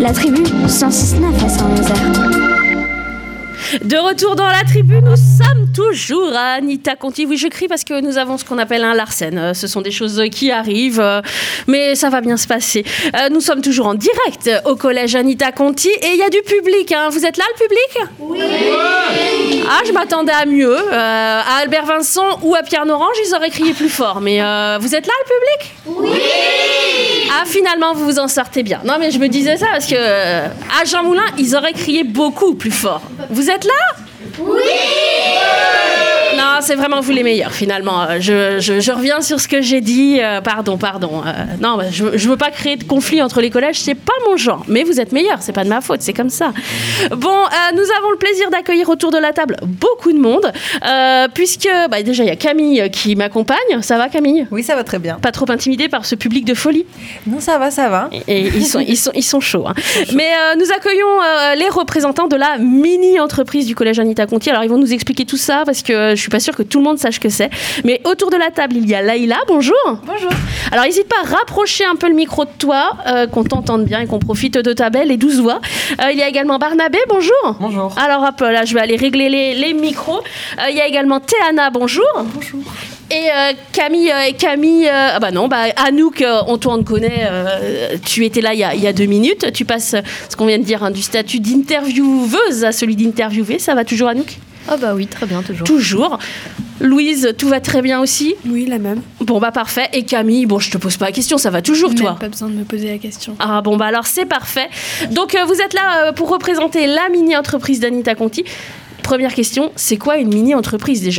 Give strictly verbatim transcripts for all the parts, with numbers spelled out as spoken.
La tribu cent six neuf à Saint-Nazaire. De retour dans la tribu, nous sommes toujours à Anita Conti. Oui, je crie parce que nous avons ce qu'on appelle un Larsen. Ce sont des choses qui arrivent, mais ça va bien se passer. Nous sommes toujours en direct au collège Anita Conti et il y a du public. Hein. Vous êtes là, le public ? Oui. Ah, je m'attendais à mieux. Euh, à Albert Vincent ou à Pierre Norange, ils auraient crié plus fort. Mais euh, vous êtes là, le public ? Oui. Ah, finalement, vous vous en sortez bien. Non, mais je me disais ça parce que euh, à Jean Moulin, ils auraient crié beaucoup plus fort. Vous êtes là ? Oui. Non, c'est vraiment vous les meilleurs, finalement. Je, je, je reviens sur ce que j'ai dit. Euh, pardon, pardon. Euh, non, je ne veux pas créer de conflit entre les collèges. C'est pas mon genre. Mais vous êtes meilleurs. C'est pas de ma faute. C'est comme ça. Bon, euh, nous avons le plaisir d'accueillir autour de la table beaucoup de monde. Euh, puisque, bah, déjà, il y a Camille qui m'accompagne. Ça va, Camille ? Oui, ça va très bien. Pas trop intimidée par ce public de folie ? Non, ça va, ça va. Et, et ils, sont, ils, sont, ils sont chauds. Hein. Mais euh, nous accueillons euh, les représentants de la mini-entreprise du collège Anita Conti. Alors, ils vont nous expliquer tout ça parce que je suis pas sûre que tout le monde sache ce que c'est. Mais autour de la table, il y a Laïla. Bonjour. Bonjour. Alors, n'hésite pas à rapprocher un peu le micro de toi, euh, qu'on t'entende bien et qu'on profite de ta belle et douce voix. Euh, il y a également Barnabé. Bonjour. Bonjour. Alors, hop, là, je vais aller régler les, les micros. Euh, il y a également Théana. Bonjour. Bonjour. Et euh, Camille, euh, Camille euh, ah bah non, bah Anouk, euh, on t'en connaît, euh, tu étais là il y, a, il y a deux minutes, tu passes, ce qu'on vient de dire, hein, du statut d'intervieweuse à celui d'interviewée, ça va toujours Anouk ? Ah bah oui, très bien, toujours. Toujours. Louise, tout va très bien aussi ? Oui, la même. Bon bah parfait. Et Camille, bon je te pose pas la question, ça va toujours Même toi ? Pas besoin de me poser la question. Ah bon bah alors c'est parfait. Donc euh, vous êtes là euh, pour représenter la mini-entreprise d'Anita Conti. Première question, c'est quoi une mini-entreprise déjà ?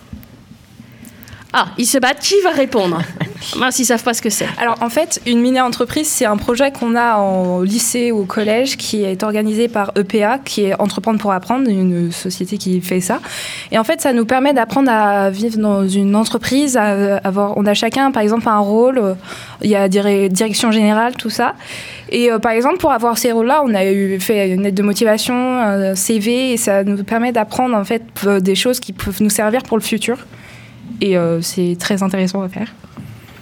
Ah, ils se battent. Qui va répondre ? Mince, ils ne savent pas ce que c'est. Alors, en fait, une mini-entreprise, c'est un projet qu'on a en lycée ou au collège qui est organisé par E P A, qui est Entreprendre pour apprendre, une société qui fait ça. Et en fait, ça nous permet d'apprendre à vivre dans une entreprise. À avoir, on a chacun, par exemple, un rôle. Il y a direction générale, tout ça. Et euh, par exemple, pour avoir ces rôles-là, on a eu fait une lettre de motivation, un C V, et ça nous permet d'apprendre, en fait, des choses qui peuvent nous servir pour le futur. Et euh, c'est très intéressant à faire. Tiana ?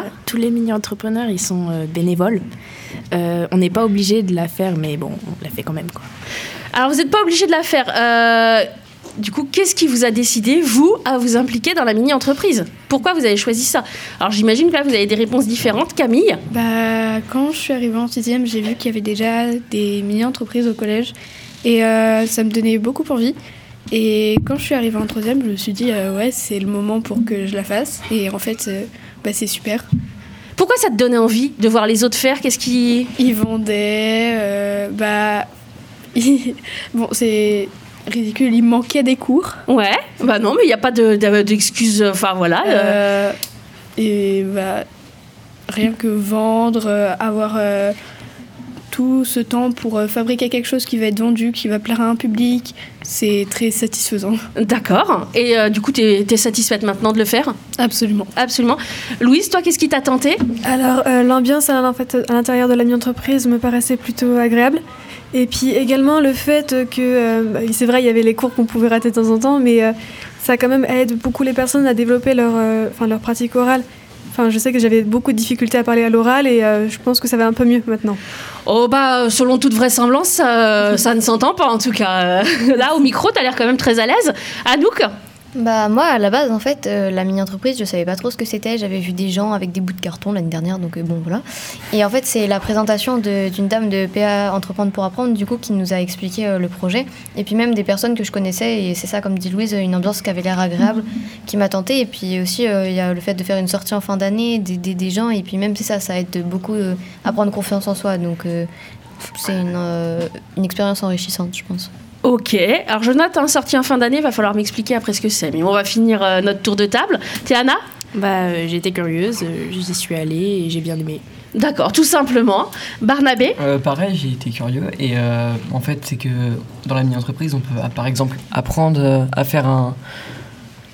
euh, Tous les mini-entrepreneurs, ils sont euh, bénévoles. Euh, on n'est pas obligé de la faire, mais bon, on la fait quand même, quoi. Alors, vous n'êtes pas obligé de la faire. Euh, du coup, qu'est-ce qui vous a décidé, vous, à vous impliquer dans la mini-entreprise ? Pourquoi vous avez choisi ça ? Alors, j'imagine que là, vous avez des réponses différentes. Camille ? Bah, quand je suis arrivée en sixième, j'ai vu qu'il y avait déjà des mini-entreprises au collège. Et euh, ça me donnait beaucoup envie. Et quand je suis arrivée en troisième, je me suis dit, euh, ouais, c'est le moment pour que je la fasse. Et en fait, euh, bah, c'est super. Pourquoi ça te donnait envie de voir les autres faire ? Qu'est-ce qui... Ils vendaient, euh, bah... ils... Bon, c'est ridicule, il manquait des cours. Ouais, bah non, mais il n'y a pas de, de, d'excuses, enfin voilà. Euh, et bah, rien que vendre, euh, avoir... Euh, tout ce temps pour fabriquer quelque chose qui va être vendu, qui va plaire à un public, c'est très satisfaisant. D'accord. Et euh, du coup, tu es satisfaite maintenant de le faire ? Absolument. Absolument. Louise, toi, qu'est-ce qui t'a tenté ? Alors, euh, l'ambiance à, en fait, à l'intérieur de la mini-entreprise me paraissait plutôt agréable. Et puis également le fait que, euh, c'est vrai, il y avait les cours qu'on pouvait rater de temps en temps, mais euh, ça quand même aide beaucoup les personnes à développer leur, euh, leur pratique orale. Enfin, je sais que j'avais beaucoup de difficultés à parler à l'oral et euh, je pense que ça va un peu mieux maintenant. Oh bah, selon toute vraisemblance, euh, ça ne s'entend pas en tout cas. Là, au micro, t'as l'air quand même très à l'aise. Anouk ? Bah moi, à la base, en fait, euh, la mini-entreprise, je savais pas trop ce que c'était. J'avais vu des gens avec des bouts de carton l'année dernière, donc euh, bon, voilà. Et en fait, c'est la présentation de, d'une dame de P A Entreprendre pour apprendre, du coup, qui nous a expliqué euh, le projet. Et puis même des personnes que je connaissais, et c'est ça, comme dit Louise, une ambiance qui avait l'air agréable, qui m'a tentée. Et puis aussi, il euh, y a le fait de faire une sortie en fin d'année, d'aider des gens, et puis même, c'est ça, ça aide beaucoup euh, à prendre confiance en soi. Donc, euh, c'est une, euh, une expérience enrichissante, je pense. Ok, alors je note, hein, sortie en fin d'année, il va falloir m'expliquer après ce que c'est. Mais on va finir euh, notre tour de table. Théana ? Bah, euh, j'étais curieuse, euh, j'y suis allée et j'ai bien aimé. D'accord, tout simplement. Barnabé ? euh, Pareil, j'ai été curieux. Et euh, en fait, c'est que dans la mini-entreprise, on peut, par exemple, apprendre à faire un,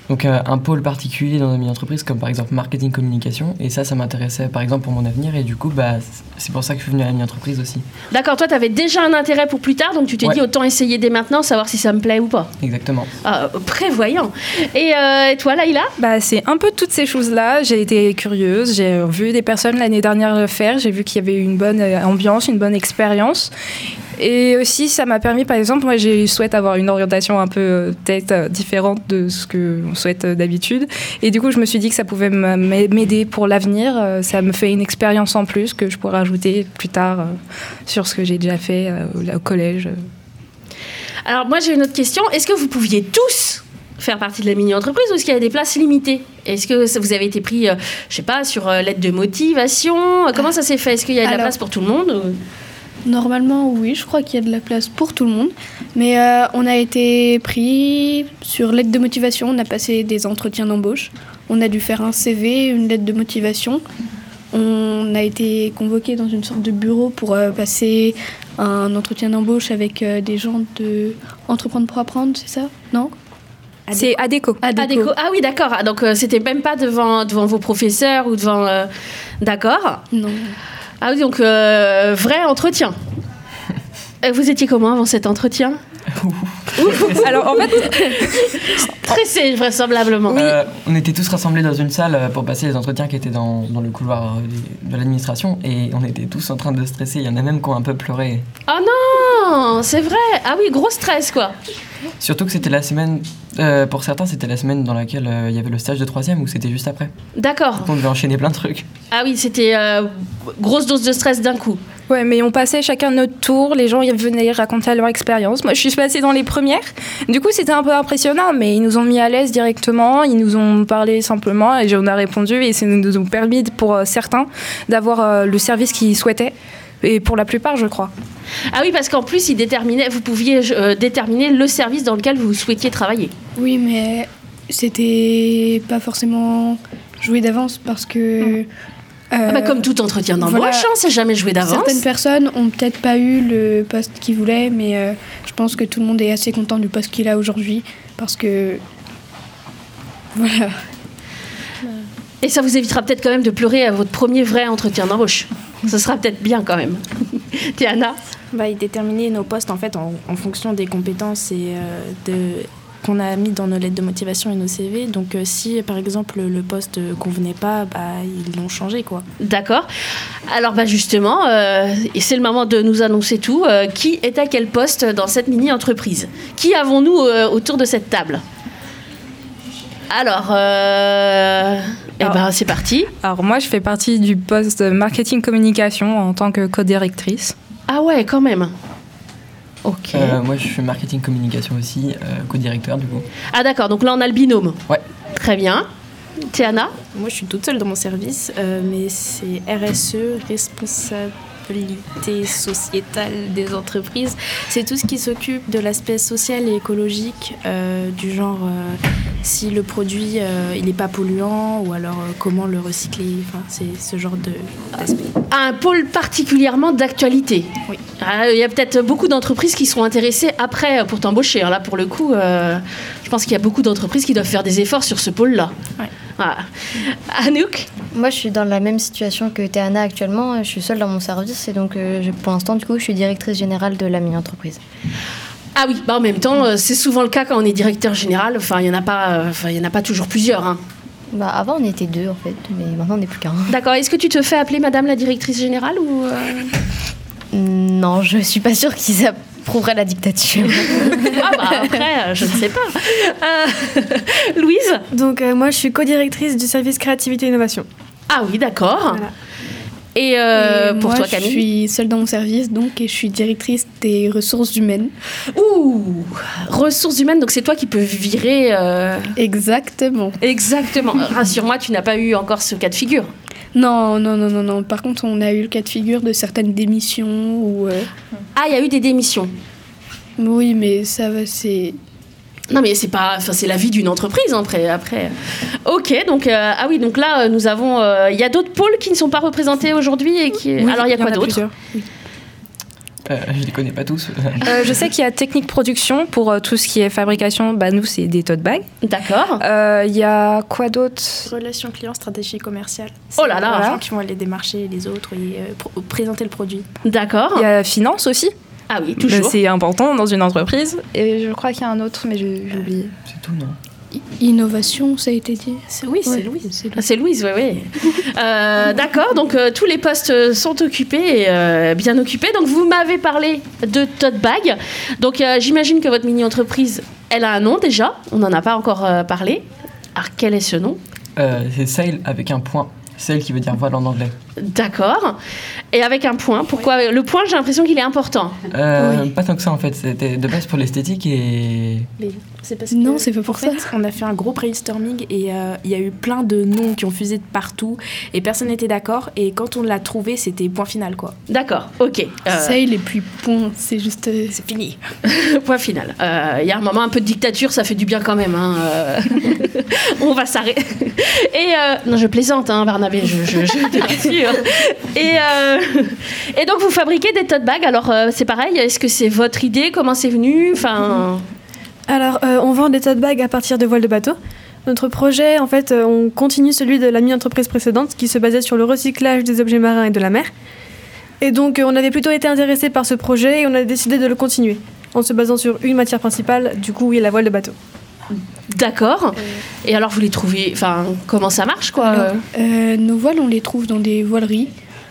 Donc euh, un pôle particulier dans une entreprise comme par exemple marketing communication, et ça ça m'intéressait par exemple pour mon avenir, et du coup bah c'est pour ça que je suis venu à la entreprise aussi. D'accord, toi tu avais déjà un intérêt pour plus tard, donc tu t'es Ouais. dit autant essayer dès maintenant, savoir si ça me plaît ou pas. Exactement. Ah, prévoyant. Et euh, toi Laïla? Bah, c'est un peu toutes ces choses-là. J'ai été curieuse, j'ai vu des personnes l'année dernière le faire, j'ai vu qu'il y avait une bonne euh, ambiance, une bonne expérience. Et aussi, ça m'a permis, par exemple, moi, je souhaite avoir une orientation un peu euh, peut-être euh, différente de ce qu'on souhaite euh, d'habitude. Et du coup, je me suis dit que ça pouvait m- m'aider pour l'avenir. Euh, ça me fait une expérience en plus que je pourrais ajouter plus tard euh, sur ce que j'ai déjà fait euh, au- au collège. Alors moi j'ai une autre question, est-ce que vous pouviez tous faire partie de la mini-entreprise ou est-ce qu'il y a des places limitées? Est-ce que ça- vous avez été pris, euh, je sais pas, sur euh, l'aide de motivation? Comment ça s'est fait? Est-ce qu'il y a de la Alors- place pour tout le monde ou- Normalement, oui, je crois qu'il y a de la place pour tout le monde. Mais euh, on a été pris sur l'aide de motivation, on a passé des entretiens d'embauche. On a dû faire un C V, une lettre de motivation. On a été convoqué dans une sorte de bureau pour euh, passer un entretien d'embauche avec euh, des gens de Entreprendre pour apprendre, c'est ça? Non? C'est Adéco. Adéco. Ah oui, d'accord. Ah, donc euh, c'était même pas devant, devant vos professeurs ou devant... euh, D'accord. Non. Ah oui, donc euh, vrai entretien. Euh, Vous étiez comment avant cet entretien? Alors, en fait, Stressé, vraisemblablement. Euh, on était tous rassemblés dans une salle euh, pour passer les entretiens qui étaient dans, dans le couloir euh, des- de l'administration, et on était tous en train de stresser. Il y en a même qui ont un peu pleuré. Oh non, c'est vrai. Ah oui, gros stress, quoi. Surtout que c'était la semaine, euh, pour certains, c'était la semaine dans laquelle euh, il y avait le stage de troisième, ou c'était juste après. D'accord. Donc on devait enchaîner plein de trucs. Ah oui, c'était euh, grosse dose de stress d'un coup. ouais, mais on passait chacun notre tour. Les gens ils venaient raconter leur expérience. Moi, je suis passée dans les premières. Du coup, c'était un peu impressionnant, mais ils nous ont mis à l'aise directement. Ils nous ont parlé simplement et on a répondu. Et ça nous a permis, pour euh, certains, d'avoir euh, le service qu'ils souhaitaient. Et pour la plupart, je crois. Ah oui, parce qu'en plus, ils déterminaient, vous pouviez euh, déterminer le service dans lequel vous souhaitiez travailler. Oui, mais c'était pas forcément joué d'avance parce que... Ah bah, comme tout entretien d'embauche, voilà. hein, c'est jamais joué d'avance. Certaines personnes ont peut-être pas eu le poste qu'ils voulaient, mais euh, je pense que tout le monde est assez content du poste qu'il a aujourd'hui parce que voilà. Et ça vous évitera peut-être quand même de pleurer à votre premier vrai entretien d'embauche. Ce sera peut-être bien quand même. Tiana? Bah, ils déterminaient nos postes en fait en, en fonction des compétences et euh, de qu'on a mis dans nos lettres de motivation et nos C V. Donc euh, si par exemple le poste ne convenait pas, bah, ils l'ont changé quoi. D'accord. Alors bah justement, euh, et c'est le moment de nous annoncer tout. Euh, qui est à quel poste dans cette mini-entreprise? Qui avons-nous euh, autour de cette table? Alors, euh, eh Alors- ben, c'est parti. Alors moi, je fais partie du poste de marketing communication en tant que co-directrice. Ah ouais, quand même. Ok. Euh, moi, je suis marketing communication aussi, euh, co-directeur du coup. Ah d'accord, donc là on a le binôme. Ouais. Très bien. Tiana? Moi je suis toute seule dans mon service, euh, mais c'est R S E, responsabilité sociétale des entreprises. C'est tout ce qui s'occupe de l'aspect social et écologique, euh, du genre euh, si le produit euh, il n'est pas polluant ou alors euh, comment le recycler. Enfin, c'est ce genre de, d'aspect. Un pôle particulièrement d'actualité. Oui. Ah, il y a peut-être beaucoup d'entreprises qui seront intéressées après pour t'embaucher. Là, pour le coup, euh, je pense qu'il y a beaucoup d'entreprises qui doivent faire des efforts sur ce pôle-là. Ouais. Voilà. Anouk? Moi, je suis dans la même situation que Théana actuellement. Je suis seule dans mon service et donc, euh, je- pour l'instant, du coup, je suis directrice générale de la mini-entreprise. Ah oui, bah en même temps, euh, c'est souvent le cas quand on est directeur général. Enfin, il n'y en a pas, euh, enfin, il y en a pas toujours plusieurs. Hein. Bah, avant, on était deux, en fait, mais maintenant, on n'est plus qu'un. D'accord. Est-ce que tu te fais appeler Madame la directrice générale ou euh... Non, je suis pas sûre qu'ils approuveraient la dictature. Ah bah après, euh, je ne sais pas. Euh, Louise? Donc, euh, moi, je suis co-directrice du service créativité et innovation. Ah oui, d'accord. Voilà. Et, euh, Et pour moi, toi, je Camille? suis seule dans mon service, donc, et je suis directrice des ressources humaines. Ouh, ressources humaines, donc c'est toi qui peux virer. euh, Exactement. Exactement. Rassure-moi, tu n'as pas eu encore ce cas de figure. Non, non, non, non, non. Par contre, on a eu le cas de figure de certaines démissions ou. euh, Ah, il y a eu des démissions. Oui, mais ça va, c'est. Non, mais c'est pas, enfin, c'est la vie d'une entreprise hein, après. après. Ok, donc euh, ah oui, donc là euh, nous avons, il euh, y a d'autres pôles qui ne sont pas représentés aujourd'hui et qui. Oui, Alors il y a en quoi d'autre? plusieurs. Euh, je les connais pas tous. Euh, je sais qu'il y a Technique Production pour euh, tout ce qui est fabrication. Bah, nous, c'est des tote bags. D'accord. Euh, Il y a quoi d'autre? Relations clients, stratégie commerciale. Oh là là. Les gens qui vont aller démarcher les autres et euh, pr- présenter le produit. D'accord. Il y a Finance aussi. Ah oui, Bah, toujours. c'est important dans une entreprise. Et je crois qu'il y a un autre, mais j'ai j'ai oublié. C'est tout, non? Innovation, ça a été dit. C'est, oui, Ouais. c'est Louise. C'est Ah, c'est Louise, oui, oui. Euh, d'accord, donc euh, tous les postes sont occupés, et, euh, bien occupés. Donc vous m'avez parlé de tote bag. Donc euh, j'imagine que votre mini-entreprise, elle a un nom déjà. On n'en a pas encore euh, parlé. Alors quel est ce nom? Euh, c'est sail avec un point. Sail qui veut dire voile en anglais. D'accord. Et avec un point. Pourquoi le point? J'ai l'impression qu'il est important. Euh, Oui. Pas tant que ça en fait. C'était de base pour l'esthétique et. Les- C'est parce Non, que, c'est pas pour en fait, ça. on a fait un gros brainstorming et euh, il y a eu plein de noms qui ont fusé de partout et personne n'était d'accord. Et quand on l'a trouvé, c'était point final, quoi. D'accord, ok. Euh, Sail et puis point, c'est juste. euh, C'est fini. Point final. Euh, Il y a un moment, un peu de dictature, ça fait du bien quand même. Hein. euh. On va s'arrêter. Et euh, non, je plaisante, hein, Barnabé, je, je, je te rassure. Et, euh, et donc, vous fabriquez des tote bags. Alors, euh, c'est pareil. Est-ce que c'est votre idée? Comment c'est venu? Enfin, Alors, euh, on vend des tote bags à partir de voiles de bateau. Notre projet, en fait, euh, on continue celui de la mini-entreprise précédente qui se basait sur le recyclage des objets marins et de la mer. Et donc, euh, on avait plutôt été intéressés par ce projet et on a décidé de le continuer en se basant sur une matière principale, du coup, oui, la voile de bateau. d'accord. Et alors, vous les trouvez... Enfin, comment ça marche, quoi? Alors, euh, nos voiles, on les trouve dans des voileries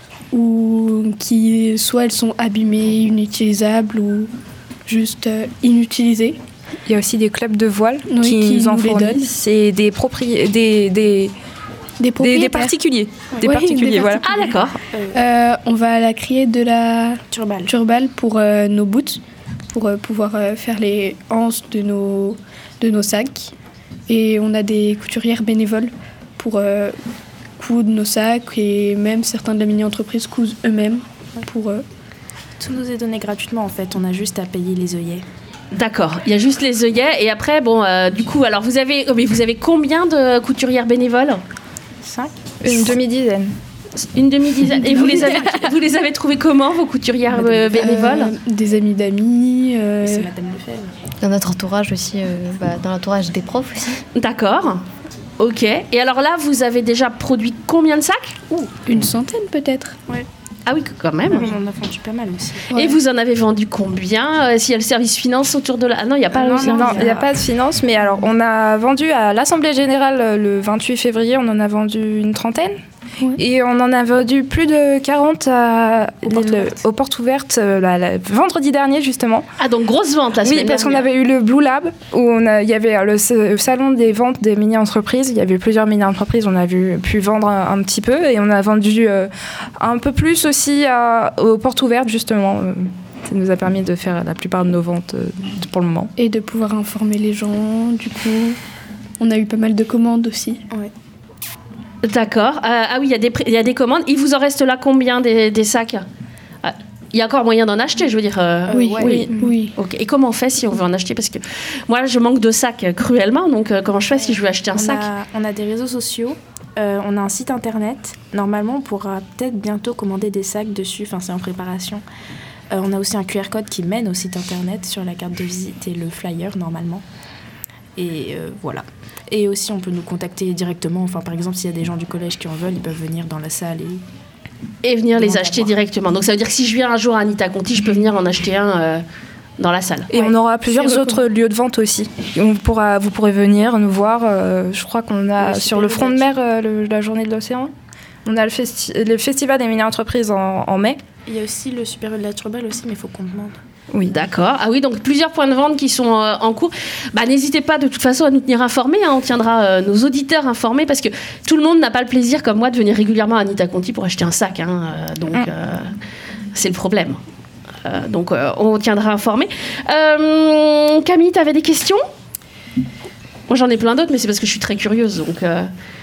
ou qui soit elles sont abîmées, inutilisables ou juste euh, inutilisées. Il y a aussi des clubs de voile Oui, qui, qui nous en nous les fournissent. donnent. C'est des, propri... des, des, Des des, propriétaires. des particuliers. Des Ouais, particuliers, des voilà. Ah, d'accord. Euh, on va la créer de la Turbal. turbale pour euh, nos boots, pour euh, pouvoir euh, faire les anses de nos, de nos sacs. Et on a des couturières bénévoles pour euh, coudre nos sacs et même certains de la mini-entreprise cousent eux-mêmes pour... euh, Tout nous est donné gratuitement, en fait. On a juste à payer les œillets. D'accord. Il y a juste les œillets. Et après, bon, euh, du coup, alors, vous avez, oh, mais vous avez combien de couturières bénévoles? Cinq. Une demi-dizaine. Une demi-dizaine. Et vous les avez, vous les avez trouvées comment, vos couturières euh, bénévoles? euh, des amis d'amis. euh, C'est Madame Lefebvre. Dans notre entourage aussi, euh, bah, dans l'entourage des profs aussi. D'accord. Ok. Et alors là, vous avez déjà produit combien de sacs? une centaine peut-être. Ah oui, quand même. On en a vendu pas mal aussi. Et vous en avez vendu combien? euh, S'il y a le service finance autour de la... Ah non, il n'y a pas Ah le non, service. non, il n'y a pas de finance, mais alors on a vendu à l'Assemblée Générale euh, le vingt-huit février, on en a vendu une trentaine. Ouais. Et on en a vendu plus de quarante à, Aux portes le- ouvertes. aux portes ouvertes euh, la- la- vendredi dernier justement. Ah, donc grosse vente la Oui, semaine parce qu'on dernière. avait eu le Blue Lab où on a- il y avait euh, le s- salon des ventes des mini-entreprises. Il y avait plusieurs mini-entreprises, on a vu, pu vendre un, un petit peu et on a vendu euh, un peu plus aussi à- aux portes ouvertes justement. Euh, Ça nous a permis de faire la plupart de nos ventes euh, de- pour le moment. Et de pouvoir informer les gens, du coup. On a eu pas mal de commandes aussi. D'accord. Euh, ah oui, il y, a des pré- il y a des commandes. Il vous en reste là combien des, des sacs? Ah, il y a encore moyen d'en acheter, je veux dire. euh, oui, ouais. oui, oui. Ok. Et comment on fait si on veut en acheter? Parce que moi, je manque de sacs euh, cruellement. Donc, euh, comment je fais si je veux acheter un on, sac? a, on a des réseaux sociaux, euh, on a un site internet. Normalement, on pourra peut-être bientôt commander des sacs dessus. Enfin, c'est en préparation. Euh, on a aussi un Q R code qui mène au site internet sur la carte de visite et le flyer, normalement. Et euh, voilà. Et aussi, on peut nous contacter directement. Enfin, par exemple, s'il y a des gens du collège qui en veulent, ils peuvent venir dans la salle et... Et venir les Demande à acheter voir. directement. Donc, ça veut dire que si je viens un jour à Anita Conti, je peux venir en acheter un euh, dans la salle. Et Ouais. on aura plusieurs Je autres lieux de vente aussi. Et on pourra, vous pourrez venir nous voir. euh, je crois qu'on a Le sur le Super front de Village. mer euh, le- la journée de l'océan. On a le, festi- le festival des mini-entreprises en, en mai. Il y a aussi le Super de la Turbale aussi, mais il faut qu'on demande. Oui. D'accord. Ah oui, donc plusieurs points de vente qui sont euh, en cours. Bah, n'hésitez pas de toute façon à nous tenir informés. Hein. On tiendra euh, nos auditeurs informés parce que tout le monde n'a pas le plaisir comme moi de venir régulièrement à Anita Conti pour acheter un sac. Hein. Euh, donc, Mm. euh, c'est le problème. Euh, donc, euh, on tiendra informés. Euh, Camille, tu avais des questions? Moi, j'en ai plein d'autres, mais c'est parce que je suis très curieuse. Donc, euh,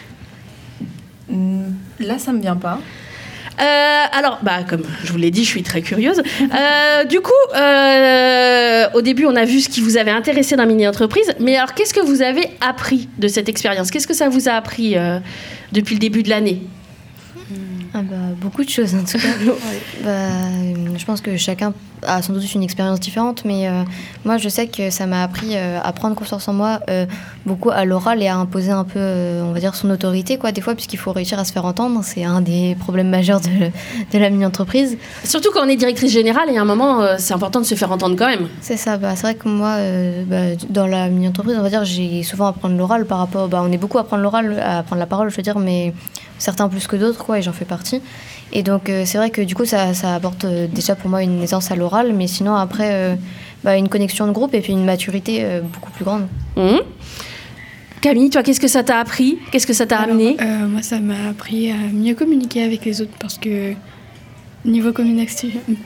Hmm, Là, ça me vient pas. Euh, alors, bah, comme je vous l'ai dit, je suis très curieuse. Euh, du coup, euh, au début, on a vu ce qui vous avait intéressé dans mini-entreprise. Mais alors, qu'est-ce que vous avez appris de cette expérience? Qu'est-ce que ça vous a appris euh, depuis le début de l'année? Ah bah, beaucoup de choses en tout cas. bah, euh, je pense que chacun a sans doute une expérience différente, mais euh, moi je sais que ça m'a appris euh, à prendre confiance en moi euh, beaucoup à l'oral et à imposer un peu, euh, on va dire, son autorité quoi, des fois, puisqu'il faut réussir à se faire entendre. C'est un des problèmes majeurs de, de la mini-entreprise. Surtout quand on est directrice générale, il y a un moment, euh, c'est important de se faire entendre quand même. C'est ça, bah, c'est vrai que moi, euh, bah, dans la mini-entreprise, on va dire, j'ai souvent à prendre l'oral par rapport, bah, on est beaucoup à prendre l'oral, à prendre la parole, je veux dire, mais certains plus que d'autres, quoi, et j'en fais partie. Et donc, euh, c'est vrai que du coup, ça, ça apporte euh, déjà pour moi une aisance à l'oral, mais sinon, après, euh, bah, une connexion de groupe et puis une maturité euh, beaucoup plus grande. Mmh. Camille, toi, qu'est-ce que ça t'a appris ? Qu'est-ce que ça t'a Alors, amené ? euh, Moi, ça m'a appris à mieux communiquer avec les autres parce que niveau communication,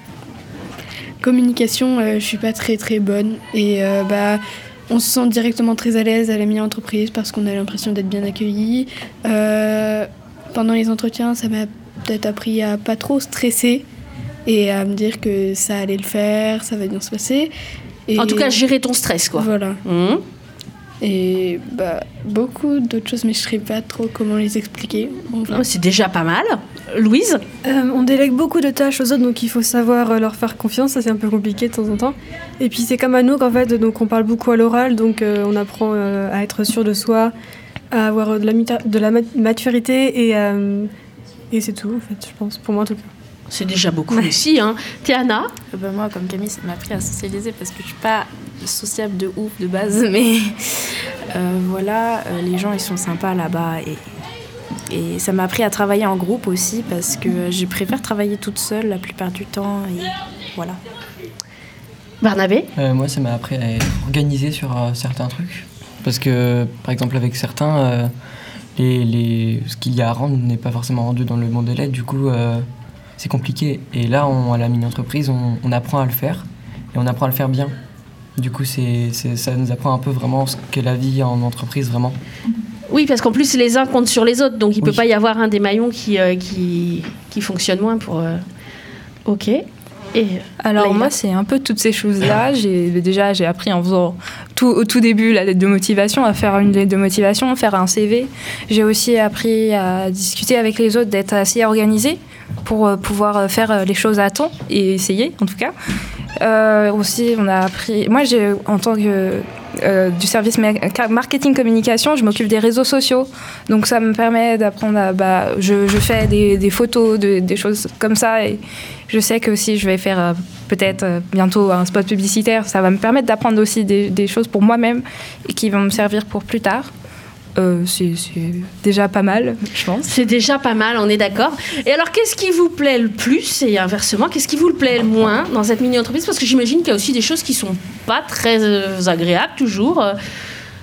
communication euh, je suis pas très très bonne et euh, bah. On se sent directement très à l'aise à la mini-entreprise parce qu'on a l'impression d'être bien accueillis. Euh, pendant les entretiens, ça m'a peut-être appris à pas trop stresser et à me dire que ça allait le faire, ça va bien se passer. Et en tout cas, gérer ton stress, quoi. Voilà. Mmh. Et bah, beaucoup d'autres choses, mais je ne sais pas trop comment les expliquer. Enfin. C'est déjà pas mal. Louise ? euh, On délègue beaucoup de tâches aux autres, donc il faut savoir euh, leur faire confiance. Ça, c'est un peu compliqué de temps en temps. Et puis, c'est comme à nous qu'en fait, donc, on parle beaucoup à l'oral, donc euh, on apprend euh, à être sûr de soi, à avoir de la, muta- de la maturité, et, euh, et c'est tout, en fait, je pense, pour moi en tout cas. C'est déjà beaucoup aussi, hein. Théana ? euh, bah, Moi, comme Camille, ça m'a appris à socialiser parce que je suis pas sociable de ouf de base, mais euh, voilà, euh, les gens, ils sont sympas là-bas et... Et ça m'a appris à travailler en groupe aussi parce que je préfère travailler toute seule la plupart du temps. Et voilà. Barnabé ? euh, Moi, ça m'a appris à être organisé sur euh, certains trucs. Parce que, par exemple, avec certains, euh, les, les, ce qu'il y a à rendre n'est pas forcément rendu dans le bon délai. Du coup, euh, c'est compliqué. Et là, on, à la mini-entreprise, on, on apprend à le faire. Et on apprend à le faire bien. Du coup, c'est, c'est, ça nous apprend un peu vraiment ce qu'est la vie en entreprise, vraiment. Oui, parce qu'en plus, les uns comptent sur les autres, donc il ne oui. peut pas y avoir un des maillons qui, euh, qui, qui fonctionne moins pour... Euh... Ok. Et Alors Laïla. moi, c'est un peu toutes ces choses-là. J'ai, déjà, j'ai appris en faisant tout, au tout début la lettre de motivation, à faire une lettre de motivation, faire un C V. J'ai aussi appris à discuter avec les autres, d'être assez organisée pour euh, pouvoir faire les choses à temps et essayer, en tout cas. Euh, aussi, on a appris... Moi, j'ai, en tant que... Euh, du service marketing communication, je m'occupe des réseaux sociaux, donc ça me permet d'apprendre à, bah, je, je fais des, des photos, de, des choses comme ça, et je sais que si je vais faire euh, peut-être euh, bientôt un spot publicitaire, ça va me permettre d'apprendre aussi des, des choses pour moi-même et qui vont me servir pour plus tard. Euh, c'est, c'est déjà pas mal, je pense. C'est déjà pas mal, on est d'accord. Et alors, qu'est-ce qui vous plaît le plus et inversement, qu'est-ce qui vous plaît le moins dans cette mini-entreprise ? Parce que j'imagine qu'il y a aussi des choses qui sont pas très euh, agréables toujours. Euh, Camille ?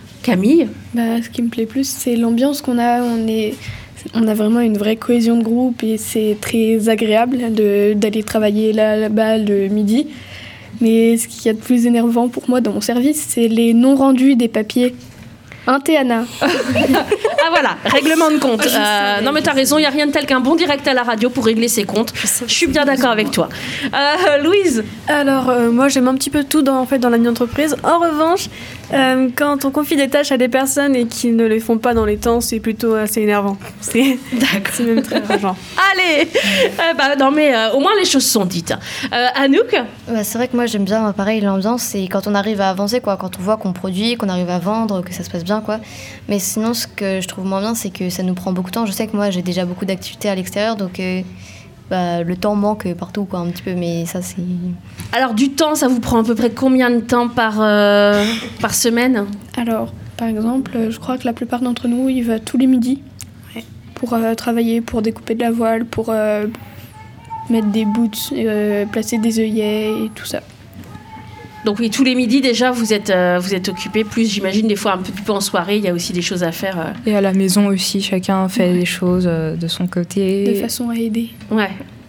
Bah, ce qui me plaît plus, c'est l'ambiance qu'on a. On, est, on a vraiment une vraie cohésion de groupe et c'est très agréable de, d'aller travailler là, là-bas le midi. Mais ce qu'il y a de plus énervant pour moi dans mon service, c'est les non-rendus des papiers. Hein, Théana ? Ah voilà, règlement de compte. Euh, non mais t'as raison, il n'y a rien de tel qu'un bon direct à la radio pour régler ses comptes. Je suis bien d'accord avec toi. Euh, Louise ? Alors, euh, moi, j'aime un petit peu tout dans, en fait, dans la mini-entreprise. En revanche, euh, quand on confie des tâches à des personnes et qu'ils ne les font pas dans les temps, c'est plutôt assez énervant. C'est, c'est même très rageant. Allez euh, bah, Non mais euh, au moins les choses sont dites. Euh, Anouk ? Bah, c'est vrai que moi, j'aime bien, pareil, l'ambiance, c'est quand on arrive à avancer, quoi, quand on voit qu'on produit, qu'on arrive à vendre, que ça se passe bien, quoi. Mais sinon, ce que je trouve moins bien, c'est que ça nous prend beaucoup de temps. Je sais que moi, j'ai déjà beaucoup d'activités à l'extérieur, donc euh, bah, le temps manque partout, quoi, un petit peu, mais ça, c'est... Alors, du temps, ça vous prend à peu près combien de temps par, euh, par semaine ? Alors, par exemple, je crois que la plupart d'entre nous, ils vont tous les midis ouais. pour euh, travailler, pour découper de la voile, pour euh, mettre des boots, euh, placer des œillets et tout ça. Donc oui, tous les midis déjà, vous êtes, euh, vous êtes occupés. Plus, j'imagine, des fois un petit peu en soirée, il y a aussi des choses à faire. Euh... Et à la maison aussi, chacun fait ouais. des choses euh, de son côté. De façon à aider. Ouais.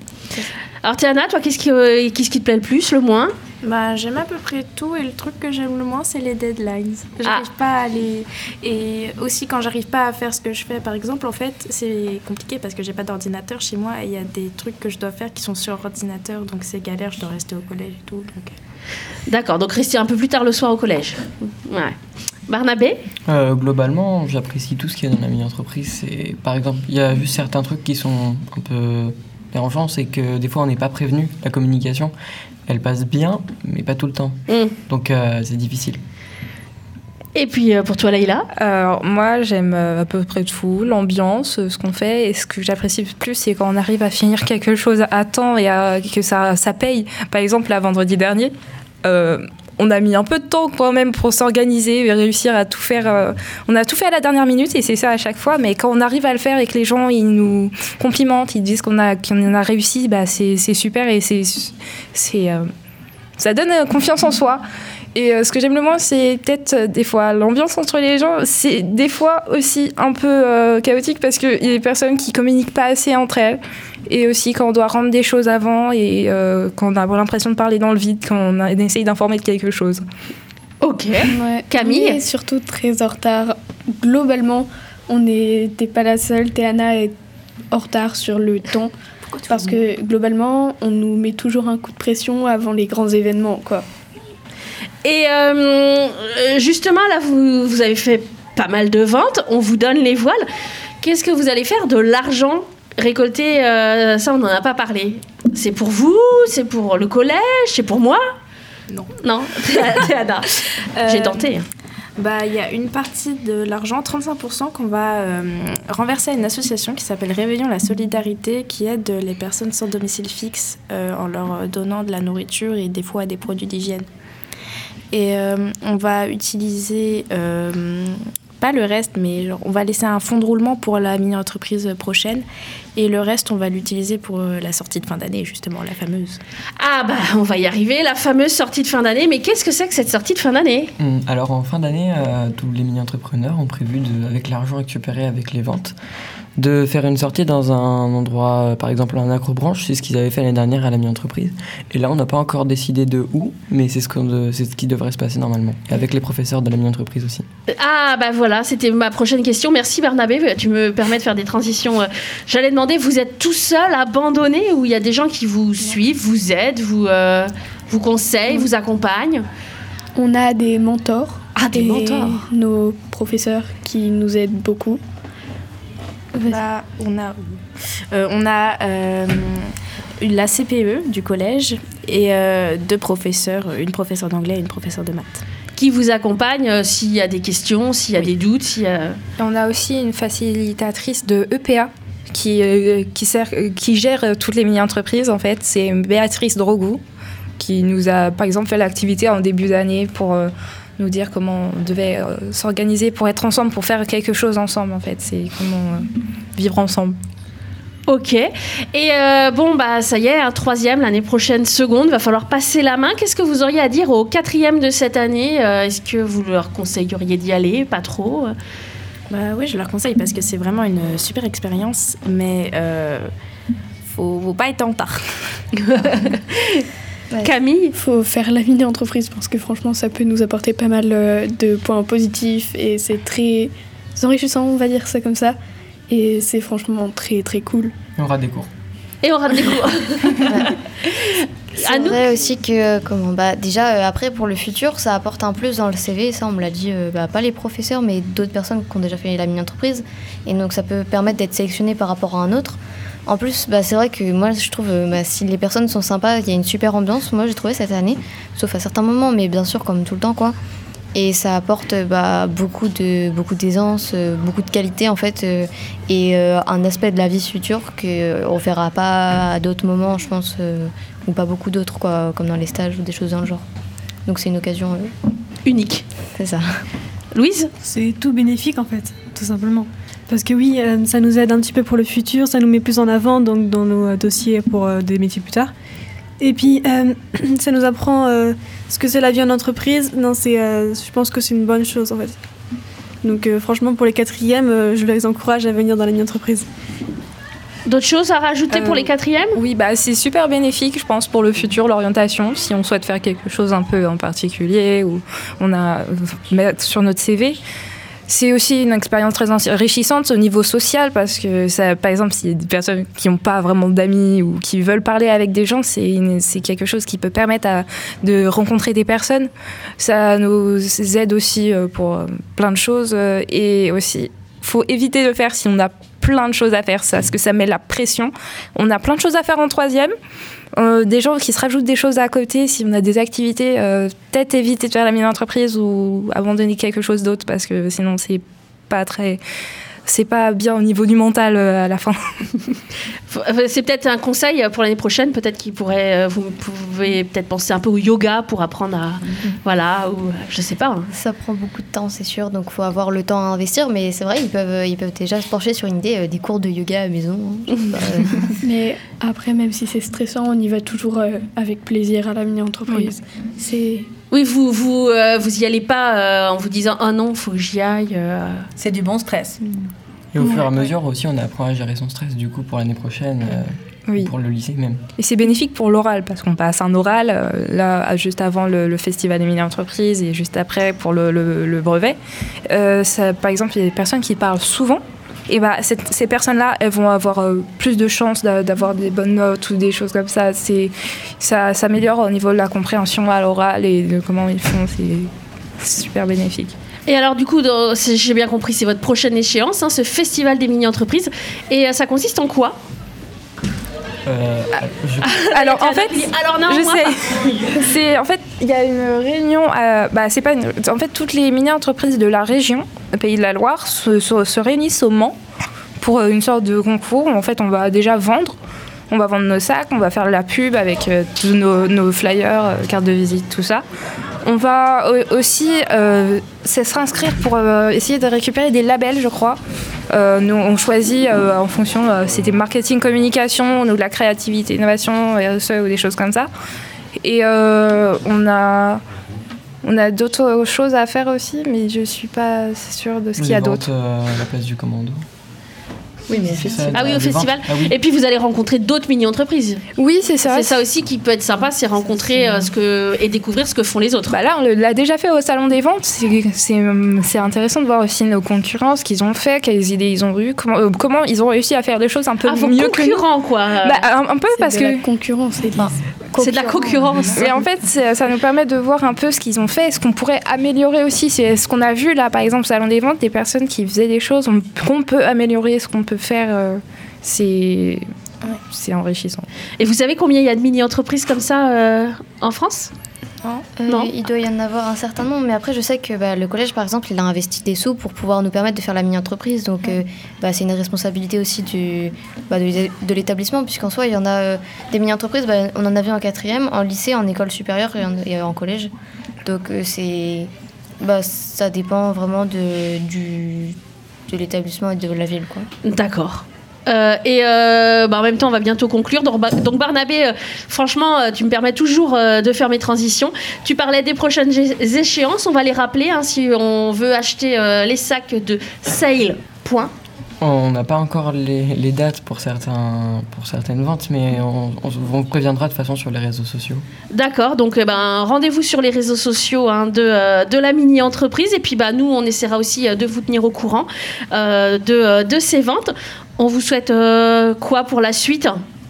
Alors Théana, toi, qu'est-ce qui, euh, qu'est-ce qui te plaît le plus, le moins ? Bah, j'aime à peu près tout et le truc que j'aime le moins, c'est les deadlines. J'arrive ah. pas à les... Et aussi, quand j'arrive pas à faire ce que je fais, par exemple, en fait, c'est compliqué parce que j'ai pas d'ordinateur chez moi et il y a des trucs que je dois faire qui sont sur ordinateur, donc c'est galère, je dois rester au collège et tout. Donc... D'accord, donc rester un peu plus tard le soir au collège. Ouais. Barnabé ? Euh, globalement, j'apprécie tout ce qu'il y a dans la mini-entreprise. C'est, par exemple, il y a juste certains trucs qui sont un peu dérangeants, c'est que des fois on n'est pas prévenu. La communication, elle passe bien, mais pas tout le temps. Mm. Donc euh, c'est difficile. Et puis euh, pour toi, Laïla ? Alors moi, j'aime à peu près tout, l'ambiance, ce qu'on fait. Et ce que j'apprécie le plus, c'est quand on arrive à finir quelque chose à temps et à, que ça, ça paye. Par exemple, là, vendredi dernier, euh, on a mis un peu de temps quand même pour s'organiser et réussir à tout faire. Euh, on a tout fait à la dernière minute et c'est ça à chaque fois. Mais quand on arrive à le faire et que les gens ils nous complimentent, ils disent qu'on a, qu'on a réussi, bah, c'est, c'est super et c'est, c'est, euh, ça donne confiance en soi. Et euh, ce que j'aime le moins, c'est peut-être euh, des fois l'ambiance entre les gens. C'est des fois aussi un peu euh, chaotique parce qu'il y a des personnes qui communiquent pas assez entre elles. Et aussi quand on doit rendre des choses avant et euh, quand on a l'impression de parler dans le vide, quand on, a, on essaye d'informer de quelque chose. Ok. Ouais. Camille ? On est surtout très en retard. Globalement, on n'était pas la seule. Théana est en retard sur le temps. Parce que globalement, on nous met toujours un coup de pression avant les grands événements, quoi. Et euh, justement, là, vous, vous avez fait pas mal de ventes. On vous donne les voiles. Qu'est-ce que vous allez faire de l'argent récolté euh, Ça, on n'en a pas parlé. C'est pour vous ? C'est pour le collège ? C'est pour moi ? Non. Non, Théana. Euh, J'ai tenté. Bah, il y a une partie de l'argent, trente-cinq pour cent, qu'on va euh, renverser à une association qui s'appelle Réveillons la Solidarité, qui aide les personnes sans domicile fixe euh, en leur donnant de la nourriture et des fois des produits d'hygiène. Et euh, on va utiliser, euh, pas le reste, mais genre, on va laisser un fonds de roulement pour la mini-entreprise prochaine. Et le reste, on va l'utiliser pour euh, la sortie de fin d'année, justement, la fameuse. Ah bah, on va y arriver, la fameuse sortie de fin d'année. Mais qu'est-ce que c'est que cette sortie de fin d'année ? Hum, Alors en fin d'année, euh, tous les mini-entrepreneurs ont prévu, de, avec l'argent récupéré avec les ventes, de faire une sortie dans un endroit, euh, par exemple un accrobranche. C'est ce qu'ils avaient fait l'année dernière à la mini-entreprise. Et là, on n'a pas encore décidé de où, mais c'est ce, qu'on de, c'est ce qui devrait se passer normalement. Et avec les professeurs de la mini-entreprise aussi. Ah bah voilà, c'était ma prochaine question. Merci Barnabé, tu me permets de faire des transitions. J'allais demander, vous êtes tout seul, abandonné, ou il y a des gens qui vous suivent, vous aident, vous, euh, vous conseillent, vous accompagnent ? On a des mentors. Ah, des et mentors. Nos professeurs qui nous aident beaucoup. Bah, on a, euh, on a euh, la C P E du collège et euh, deux professeurs, une professeure d'anglais et une professeure de maths. Qui vous accompagne euh, s'il y a des questions, s'il y a oui. des doutes, s'il y a... Et on a aussi une facilitatrice de E P A qui, euh, qui, sert, euh, qui gère euh, toutes les mini-entreprises, en fait. C'est Béatrice Drogou qui nous a, par exemple, fait l'activité en début d'année pour... Euh, nous dire comment on devait euh, s'organiser pour être ensemble, pour faire quelque chose ensemble, en fait. C'est comment euh, vivre ensemble. Ok. Et euh, bon, bah ça y est, un troisième, l'année prochaine, seconde, va falloir passer la main. Qu'est-ce que vous auriez à dire aux quatrièmes de cette année ? euh, Est-ce que vous leur conseilleriez d'y aller ? Pas trop ? Bah oui, je leur conseille parce que c'est vraiment une super expérience, mais euh, faut, faut pas être en retard. Ouais. Camille ? Il faut faire la mini-entreprise parce que franchement, ça peut nous apporter pas mal de points positifs et c'est très enrichissant, on va dire ça comme ça. Et c'est franchement très très cool. Et on aura des cours. Et on aura des cours. Ouais. C'est vrai aussi que, comment, bah, déjà, euh, après, pour le futur, ça apporte un plus dans le C V. Ça, on me l'a dit, euh, bah, pas les professeurs, mais d'autres personnes qui ont déjà fait la mini-entreprise. Et donc, ça peut permettre d'être sélectionné par rapport à un autre. En plus, bah, c'est vrai que moi, je trouve, bah, si les personnes sont sympas, il y a une super ambiance. Moi, j'ai trouvé cette année, sauf à certains moments, mais bien sûr, comme tout le temps, quoi. Et ça apporte bah, beaucoup, de, beaucoup d'aisance, euh, beaucoup de qualité, en fait, euh, et euh, un aspect de la vie future qu'on ne verra pas à d'autres moments, je pense, euh, ou pas beaucoup d'autres, quoi, comme dans les stages ou des choses dans le genre. Donc, c'est une occasion euh, unique. C'est ça. Louise ? C'est tout bénéfique, en fait, tout simplement. Parce que oui, euh, ça nous aide un petit peu pour le futur, ça nous met plus en avant donc, dans nos euh, dossiers pour euh, des métiers plus tard. Et puis, euh, ça nous apprend euh, ce que c'est la vie en entreprise. Non, c'est, euh, je pense que c'est une bonne chose, en fait. Donc, euh, franchement, pour les quatrièmes, euh, je les encourage à venir dans la mini-entreprise. D'autres choses à rajouter euh, pour les quatrièmes ? Oui, bah, c'est super bénéfique, je pense, pour le futur, l'orientation. Si on souhaite faire quelque chose un peu en particulier ou on a mettre sur notre C V. c'est aussi une expérience très enrichissante au niveau social parce que, ça, par exemple, s'il y a des personnes qui n'ont pas vraiment d'amis ou qui veulent parler avec des gens, c'est, une, c'est quelque chose qui peut permettre à, de rencontrer des personnes. Ça nous aide aussi pour plein de choses et aussi, il faut éviter de faire si on a plein de choses à faire, ça, parce que ça met la pression. On a plein de choses à faire en troisième. Euh, des gens qui se rajoutent des choses à côté, si on a des activités, euh, peut-être éviter de faire la mini-entreprise ou abandonner quelque chose d'autre parce que sinon c'est pas très... c'est pas bien au niveau du mental euh, à la fin. C'est peut-être un conseil pour l'année prochaine, peut-être qu'il pourrait, vous pouvez peut-être penser un peu au yoga pour apprendre à, mmh. voilà, ou je sais pas. Hein. Ça prend beaucoup de temps, c'est sûr, donc il faut avoir le temps à investir, mais c'est vrai, ils peuvent, ils peuvent déjà se pencher sur une idée euh, des cours de yoga à la maison. Hein. Pas, euh... Mais après, même si c'est stressant, on y va toujours euh, avec plaisir à la mini-entreprise. Oui. C'est... Oui, vous vous euh, vous y allez pas euh, en vous disant ah oh non, faut que j'y aille. Euh... C'est du bon stress. Et au ouais. fur et à mesure aussi, on apprend à gérer son stress du coup pour l'année prochaine, euh, oui. pour le lycée même. Et c'est bénéfique pour l'oral parce qu'on passe un oral euh, là juste avant le, le festival des mini-entreprises et juste après pour le, le, le brevet. Euh, ça, par exemple, il y a des personnes qui parlent souvent. Et bah, cette, ces personnes-là, elles vont avoir euh, plus de chances d'a, d'avoir des bonnes notes ou des choses comme ça. C'est, ça. Ça améliore au niveau de la compréhension à l'oral et de comment ils font. C'est super bénéfique. Et alors, du coup, dans, j'ai bien compris, c'est votre prochaine échéance, hein, ce festival des mini-entreprises. Et euh, ça consiste en quoi ? Euh, je... Alors en fait, alors non, je moi. sais. C'est en fait il y a une réunion. À, bah c'est pas une, en fait toutes les mini-entreprises de la région, le Pays de la Loire, se, se, se réunissent au Mans pour une sorte de concours. En fait, on va déjà vendre. On va vendre nos sacs, on va faire la pub avec euh, tous nos, nos flyers, euh, cartes de visite, tout ça. On va aussi euh, s'inscrire pour euh, essayer de récupérer des labels, je crois. Euh, nous, on choisit euh, en fonction, euh, c'était marketing, communication, ou de la créativité, innovation, R S E ou des choses comme ça. Et euh, on a, on a d'autres choses à faire aussi, mais je ne suis pas sûre de ce qu'il y a d'autre. Euh, à la place du commando. Oui, mais ça, ah oui, au festival. Ah oui. Et puis vous allez rencontrer d'autres mini-entreprises. Oui, c'est ça. C'est ça aussi qui peut être sympa, c'est rencontrer euh, ce que et découvrir ce que font les autres. Bah là, on l'a déjà fait au salon des ventes. C'est, c'est, c'est intéressant de voir aussi nos concurrents, ce qu'ils ont fait, quelles idées ils ont eues, comment, euh, comment ils ont réussi à faire des choses un peu ah, mieux que nous. Concurrents, quoi. Bah, un, un peu c'est parce de que la concurrence, c'est enfin, c'est de la concurrence. Et en fait, ça nous permet de voir un peu ce qu'ils ont fait et ce qu'on pourrait améliorer aussi. C'est ce qu'on a vu là, par exemple, au salon des ventes, des personnes qui faisaient des choses qu'on peut améliorer, ce qu'on peut faire. Euh, c'est, c'est enrichissant. Et vous savez combien il y a de mini-entreprises comme ça euh, en France ? Euh, non. Il doit y en avoir un certain nombre, mais après je sais que bah, le collège par exemple il a investi des sous pour pouvoir nous permettre de faire la mini-entreprise, donc euh, bah, c'est une responsabilité aussi du, bah, de, de l'établissement, puisqu'en soi il y en a euh, des mini-entreprises, bah, on en avait en quatrième, en lycée, en école supérieure et en, et en collège, donc euh, c'est, bah, ça dépend vraiment de, du, de l'établissement et de la ville, quoi. D'accord. Euh, et euh, bah en même temps on va bientôt conclure, donc, donc Barnabé euh, franchement euh, tu me permets toujours euh, de faire mes transitions. Tu parlais des prochaines échéances, on va les rappeler hein, si on veut acheter euh, les sacs de Sale. Point. On n'a pas encore les, les dates pour, certains, pour certaines ventes, mais on, on, on préviendra de toute façon sur les réseaux sociaux. D'accord, donc eh ben, rendez-vous sur les réseaux sociaux hein, de, euh, de la mini-entreprise, et puis bah, nous on essaiera aussi euh, de vous tenir au courant euh, de, euh, de ces ventes. On vous souhaite euh, quoi pour la suite ?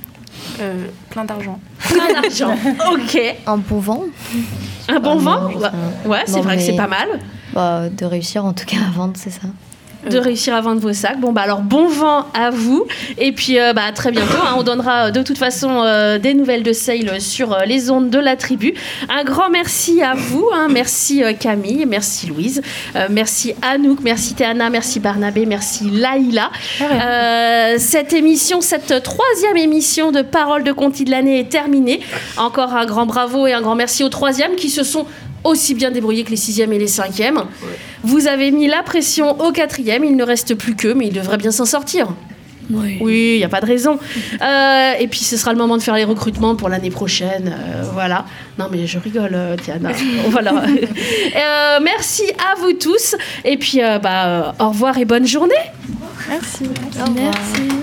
euh, Plein d'argent. Plein d'argent, ok. Un bon vent. Un bon ah, vent non, ouais, ouais, c'est non, vrai que c'est pas mal. Bah, de réussir en tout cas à vendre, c'est ça. De réussir à vendre vos sacs. Bon, bah alors bon vent à vous. Et puis, euh, bah, à très bientôt. Hein. On donnera de toute façon euh, des nouvelles de Sale sur euh, les ondes de la tribu. Un grand merci à vous. Hein. Merci euh, Camille, merci Louise, euh, merci Anouk, merci Théana, merci Barnabé, merci Laïla. Euh, cette émission, cette troisième émission de Paroles de Conti de l'année est terminée. Encore un grand bravo et un grand merci aux troisièmes qui se sont aussi bien débrouillés que les sixièmes et les cinquièmes. Ouais. Vous avez mis la pression au quatrième, il ne reste plus qu'eux, mais ils devraient bien s'en sortir. Oui, il n'y a pas de raison. Euh, et puis ce sera le moment de faire les recrutements pour l'année prochaine. Euh, voilà. Non mais je rigole, Diana. Voilà. euh, merci à vous tous. Et puis euh, bah, euh, au revoir et bonne journée. Merci. Au revoir. Merci.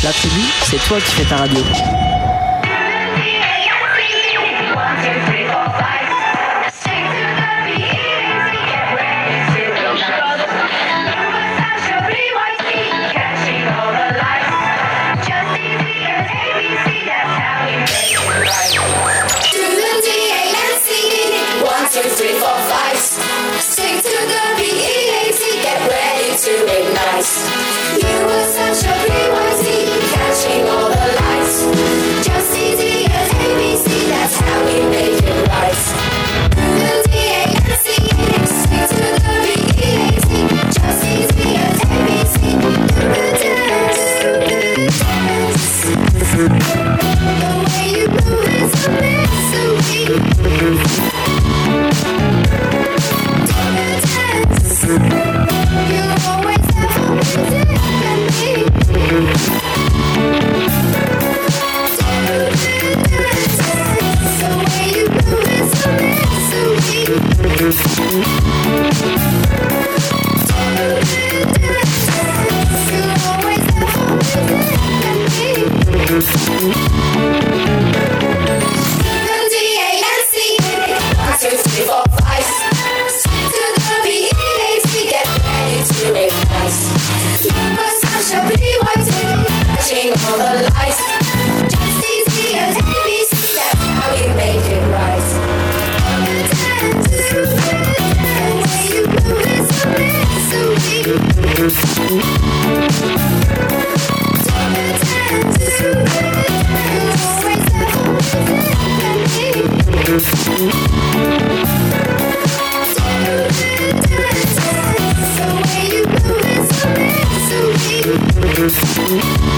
La tribu, c'est toi qui fais ta radio. So